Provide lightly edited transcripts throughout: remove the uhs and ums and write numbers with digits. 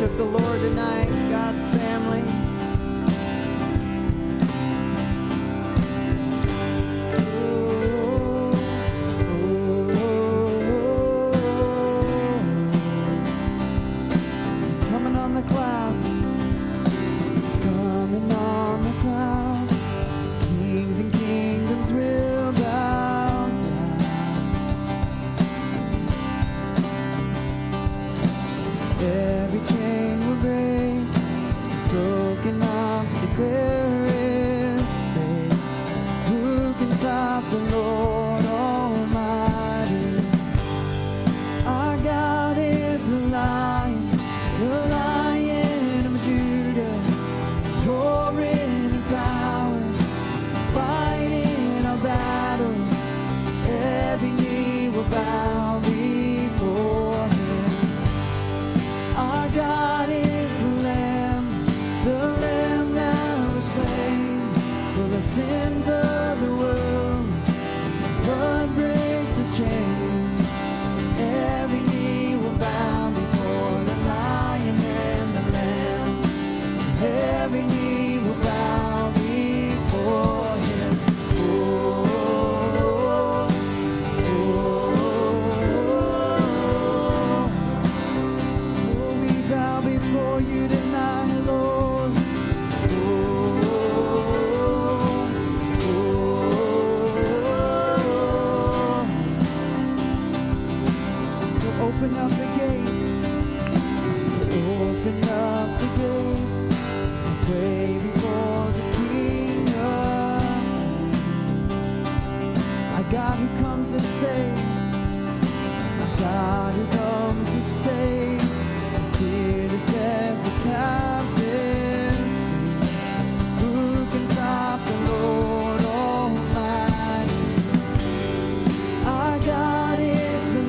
worship the Lord tonight, God's family. He's coming on the clouds. He's coming on the clouds. Kings and kingdoms will bow down. Every chain will break, broken hearts declare His faith. Who can stop the Lord Almighty? Our God is the Lion of Judah, roaring in power, fighting our battles. Every knee will bow before Him. Our God is the Lamb that was slain for the sins of the world. His blood breaks the chains. Every knee will bow before the Lion and the Lamb. Every knee will bow before Him. Oh, we bow before You tonight, Lord. So open up the gates. So open up the gates. Pray before the King of Kings. Our God who comes to save. Our God who comes to save. Is here to set the captives free. Who can stop the Lord Almighty? Our God is the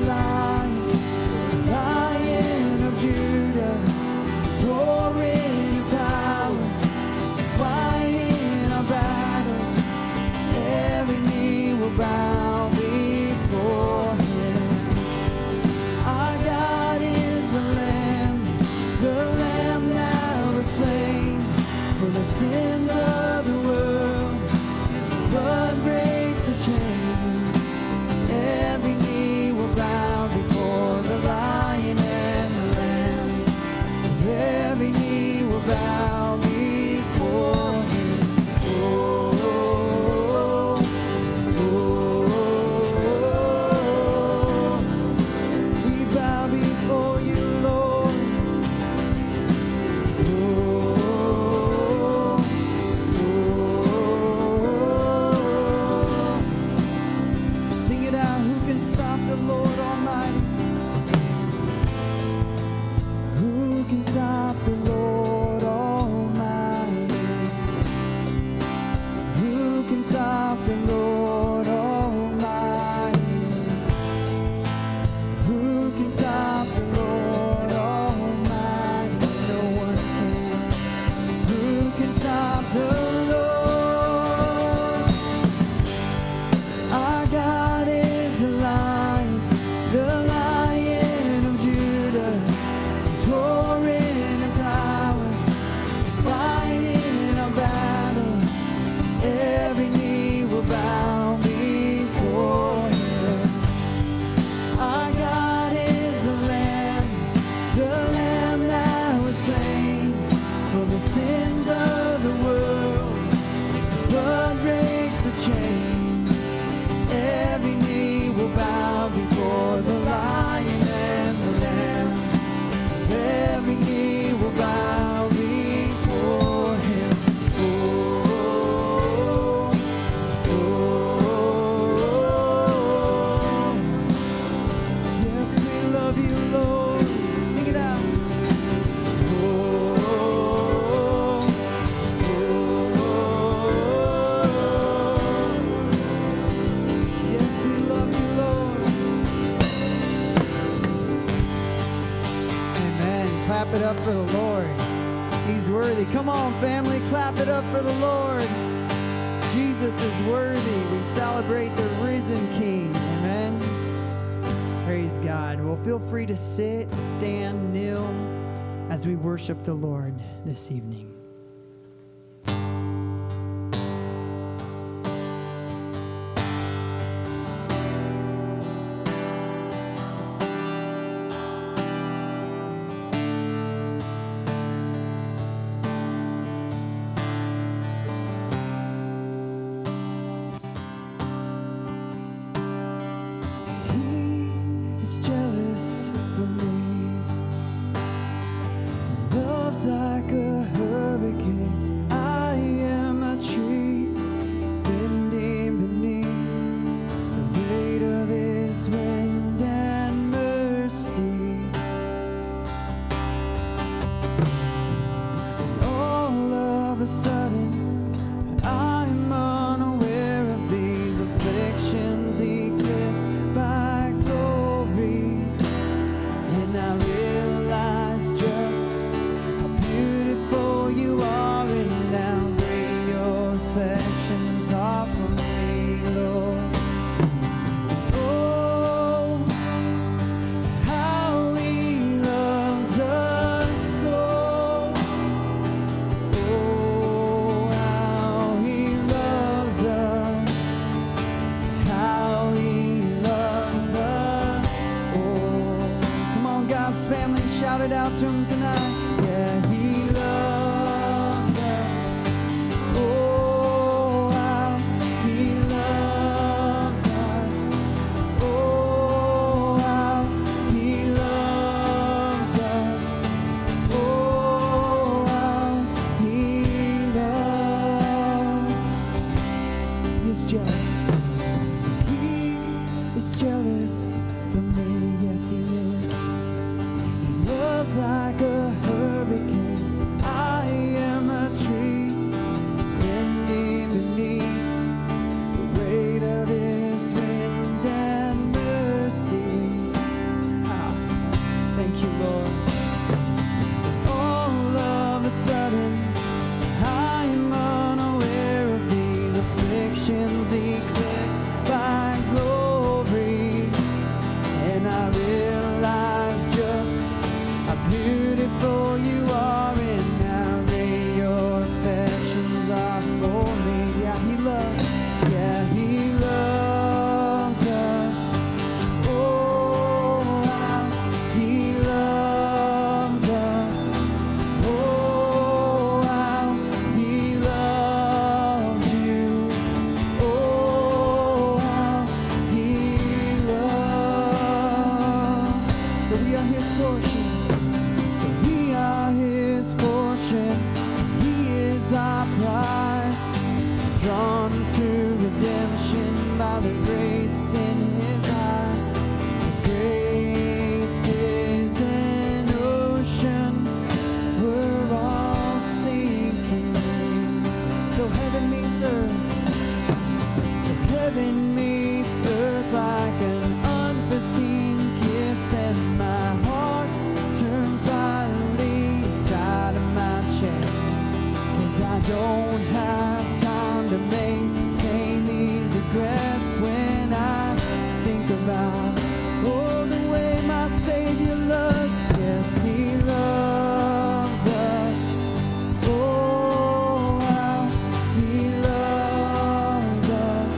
Lion of Judah, roaring in power, fighting our battles. Every knee will bow before Him. Our God is the Lamb that was slain for the sins of the world. His blood breaks the chains. Every knee will bow before the Lion and the Lamb. Every knee will bow before Him. Oh, we bow before You, Lord. Sing it out. Who can stop the Lord Almighty? Who can stop the Lord Almighty? Who can stop the Lord Almighty? Who can stop the Lord Almighty? No one can. Who can stop the Lord? Our God is the Lion of Judah, roaring in power, fighting our battles. Every knee will bow before Him. Our God is the Lamb that was slain for the sins of the world. His blood breaks the chains. Every knee will bow before the Lion and the Lamb. Every knee will bow before Him. Oh, yes, we love You, Lord. Sing it out. Yes, we love You, Lord. Amen. Clap it up for the Lord. He's worthy. Come on, family, clap it up for the Lord. Jesus is worthy. We celebrate the risen King. Amen. Praise God. Well, feel free to sit, stand, kneel, as we worship the Lord this evening. Like a hurricane, I am a tree bending beneath the weight of his wind and mercy. And all of a sudden, I'm unaware of these afflictions eclipsed by glory, and I realize just beautiful you are, and how great your affections are for me, Lord. Oh, how he loves us so. Oh, how he loves us. How he loves us. Oh, come on, God's family, shout it out to him tonight. Yeah, he loves us. Oh, how he loves us. Oh, how he loves us. Oh, how he loves. He's jealous. He is jealous for me. Yes, he is. He loves like a hurricane. I am a tree bending beneath the weight of his wind and mercy. Ah, thank you, Lord. All of a sudden, I'm unaware of these afflictions eclipsed by glory, and I realize just how beautiful you are, and how great your affections are for me. Yeah, he loves us. Oh, how he loves us. Oh, how he loves you. Oh, how he loves. So we are his portion. So we are his portion. He is our prize, drawn to redemption by the grace in his eyes. Grace is an ocean we're all sinking in. So heaven meets earth. So heaven meets earth like an unforeseen kiss, and my heart turns violently inside of my chest. 'Cause I don't have time to maintain these regrets when I think about, oh, the way my Savior loves. Yes, he loves us. Oh, how he loves us.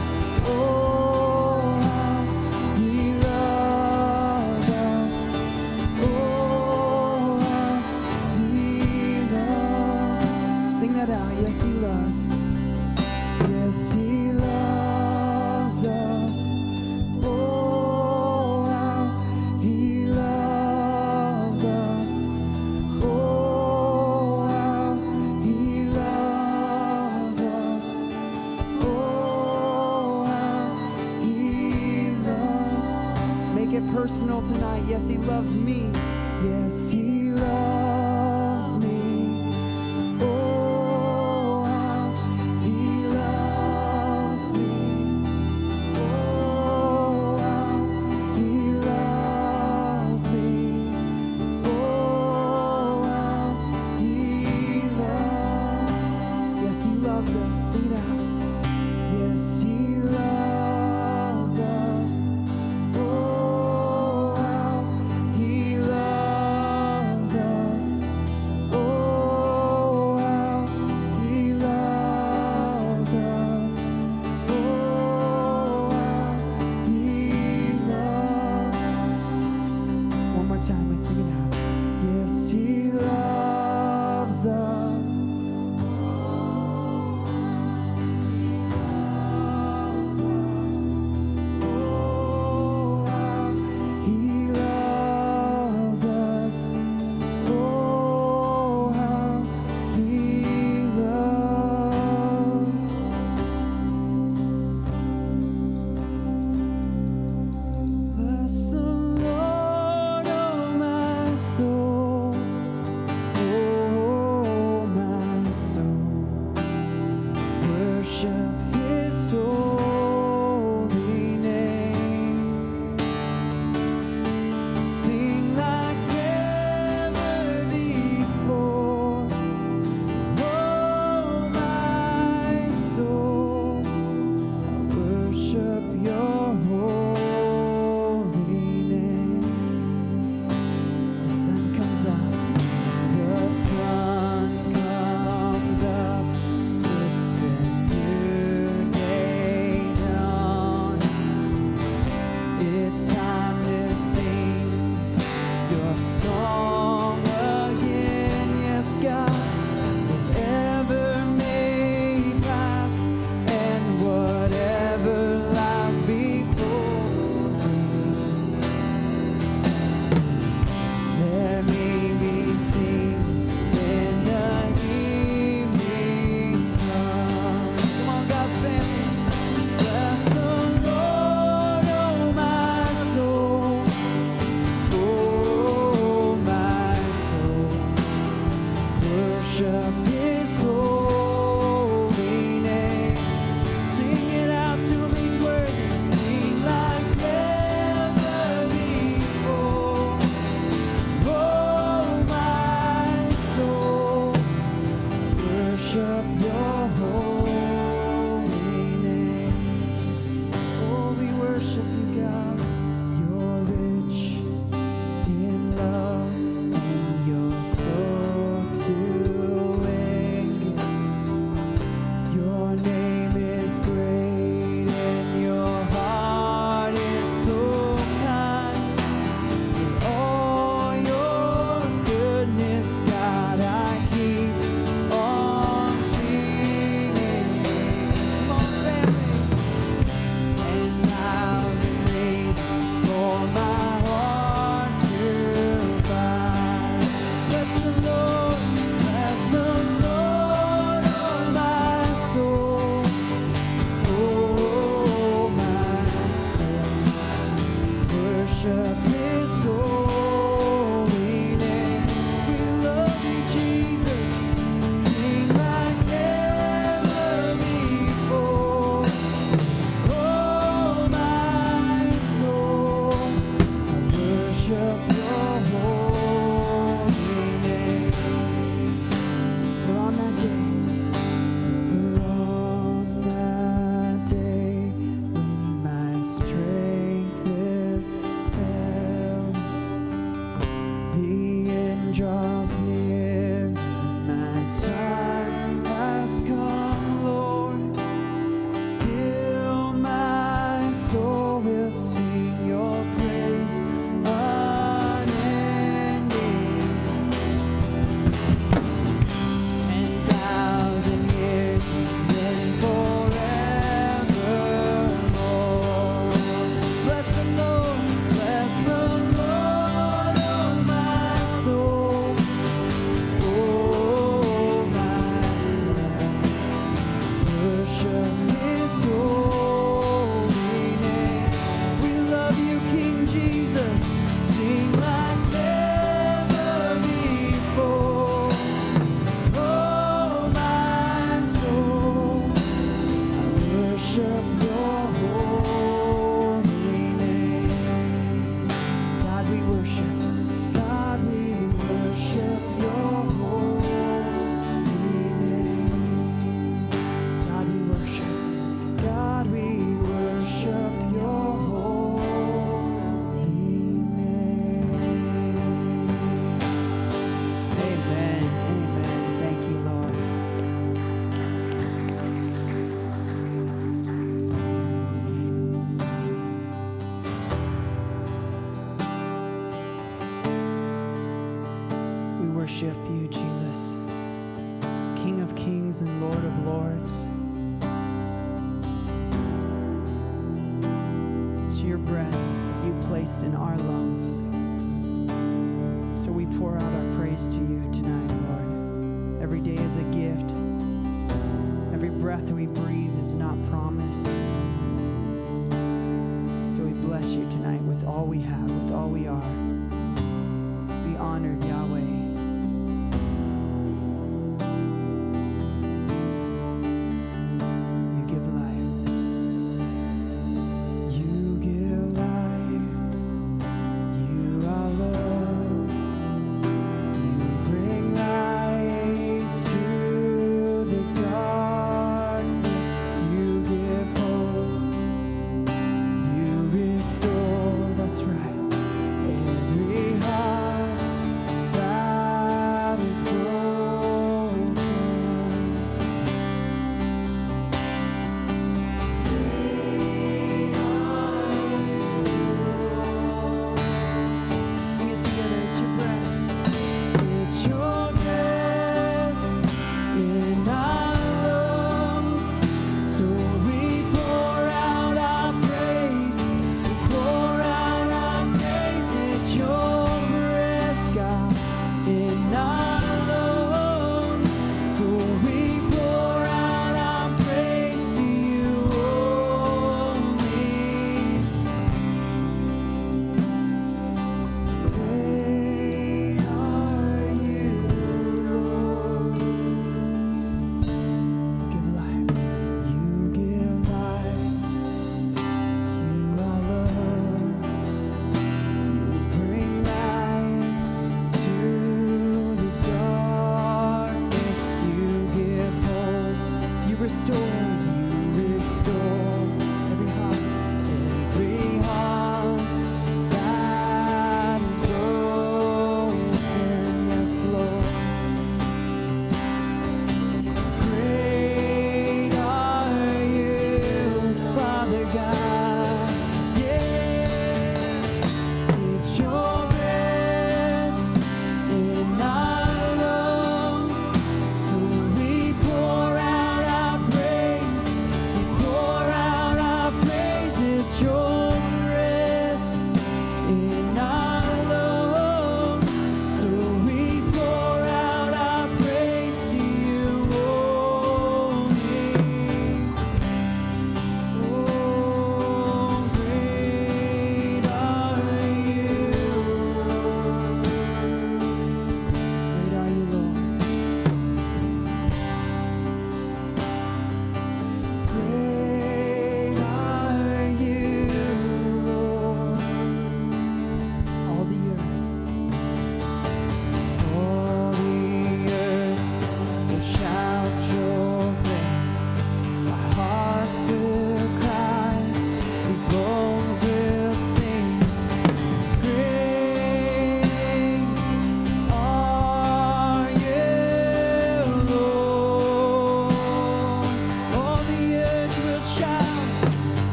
Oh, how he loves us. Oh, how he loves. Sing that out. Yes, he loves. Yes, he loves us. Oh, how he loves us. Oh, how he loves us. Oh, how he loves. Make it personal tonight. Yes, he loves me. Yes, he loves me. Oh, how he loves me. Oh, how he loves me. Oh, how he loves. Yes, he loves us. Sing it out. Yes, he loves us. Oh, how he loves us. It's your breath that you placed in our lungs. So we pour out our praise to you tonight, Lord. Every day is a gift. Every breath we breathe is not promised. So we bless you tonight with all we have, with all we are. Be honored, Yahweh.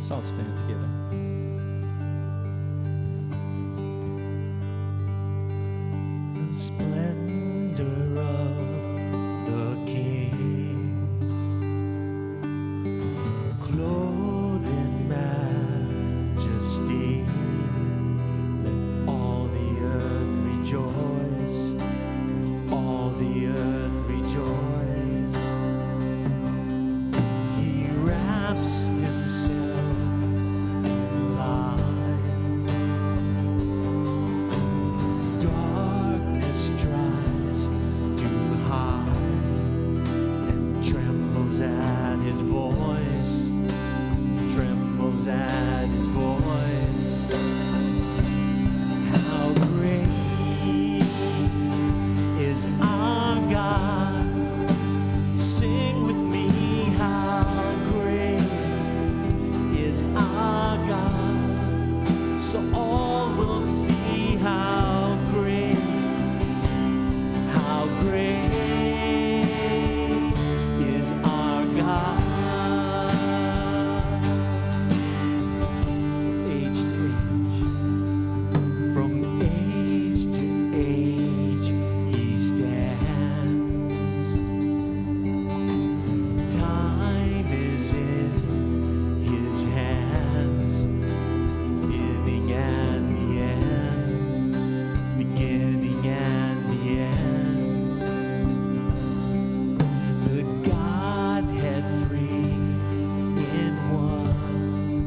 Let's all stand together. The splendor of the King, clothed in majesty, let all the earth rejoice, all the earth rejoice. He wraps himself in light, darkness tries to hide and trembles at his voice, trembles at his voice. How great is our God? Sing with me, how great is our God? So all will see how great is our God. From age to age, he stands. Time is in his hands, beginning and the end, beginning and the end. The Godhead three in one,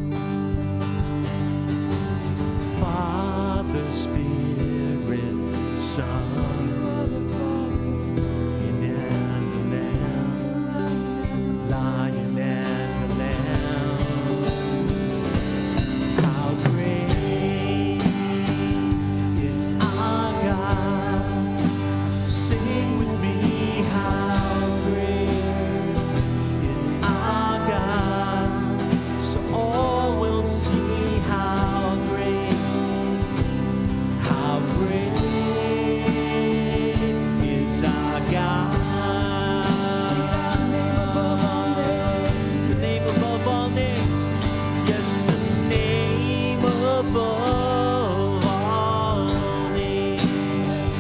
Father, Spirit, Son, Lion and the Lamb, Lion and the Lamb. How great is our God? Sing with me, how great is our God? So all will see how great is our God. The name above all names. Yes, the name above all names.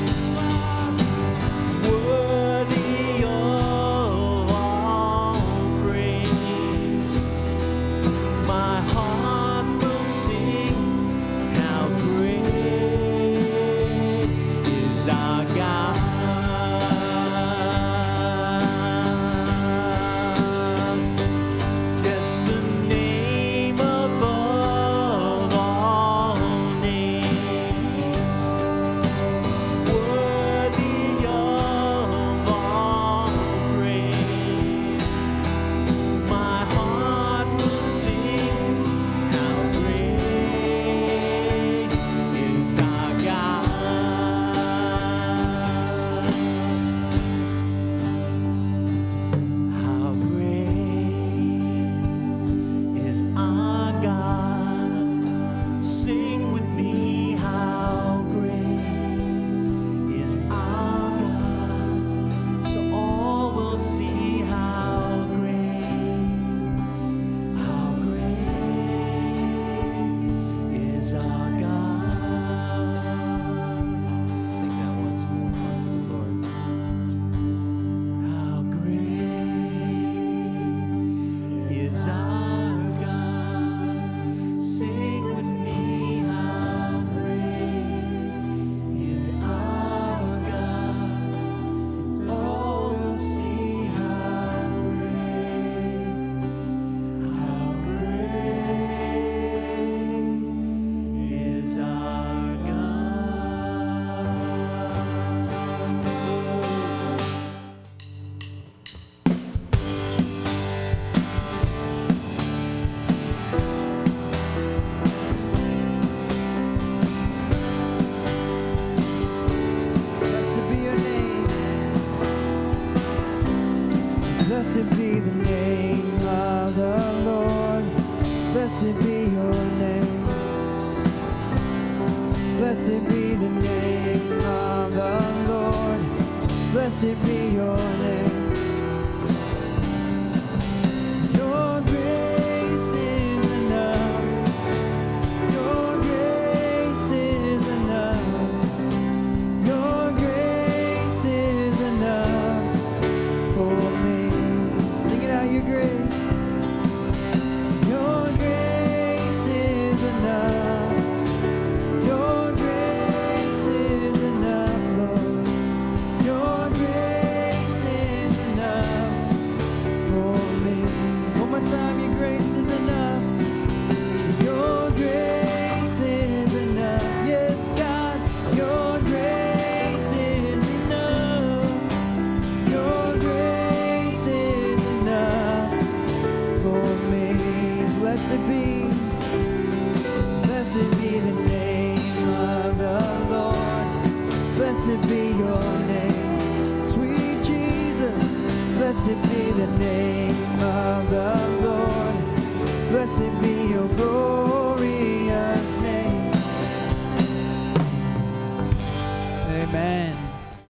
Worthy of all praise. My heart will sing, how great is our God. Yes, the name above all names, worthy of all praise. My heart will sing, how great is our God. How great is our God? Sing with me, how great is our God? So all will see how great is our God. Sing that once more unto the Lord. How great is our God? Sing with me, how great is our God? All will see how great is our God. Blessed be your name. Blessed be the name of the Lord. Blessed be your name. Blessed be the name of the Lord. Blessed be your name. Your grace is enough. your grace. Your grace is enough. Your grace is enough, Lord. Your grace is enough for me. One more time, your grace is enough. Your grace is enough. Yes, God, your grace is enough. Your grace is enough for me. Blessed be the name of the Lord. Blessed be your name, sweet Jesus. Blessed be the name of the Lord. Blessed be